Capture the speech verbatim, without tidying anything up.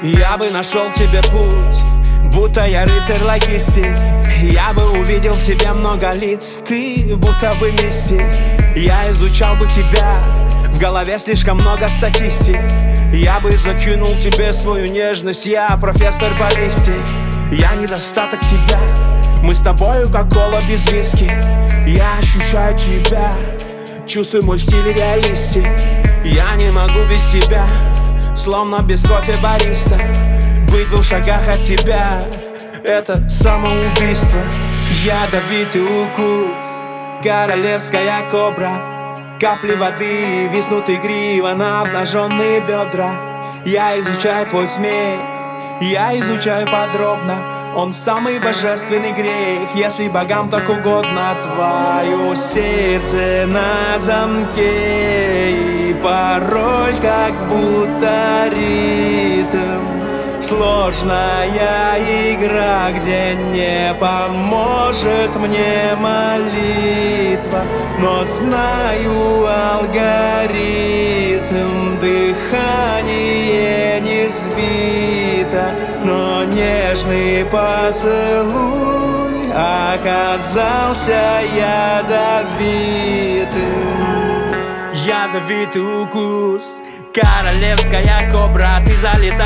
Я бы нашел тебе путь, будто я рыцарь логистик. Я бы увидел в себе много лиц, ты будто бы мистик. Я изучал бы тебя, в голове слишком много статистик. Я бы закинул тебе свою нежность, я профессор баллистик. Я недостаток тебя, мы с тобою как кола без виски. Я ощущаю тебя, чувствую мой стиль реалистик. Я не могу без тебя, словно без кофе бариста. Быть в двух шагах от тебя — это самоубийство. Ядовитый укус, королевская кобра. Капли воды виснут игриво на обнаженные бедра. Я изучаю твой смех, я изучаю подробно. Он самый божественный грех, если богам так угодно. Твое сердце на замке, и пароль как будто ритм. Сложная игра, где не поможет мне молитва, но знаю алгоритм. Дыхание не сбито, но нежный поцелуй оказался ядовитым. Ядовитый укус, королевская кобра, ты залетаешь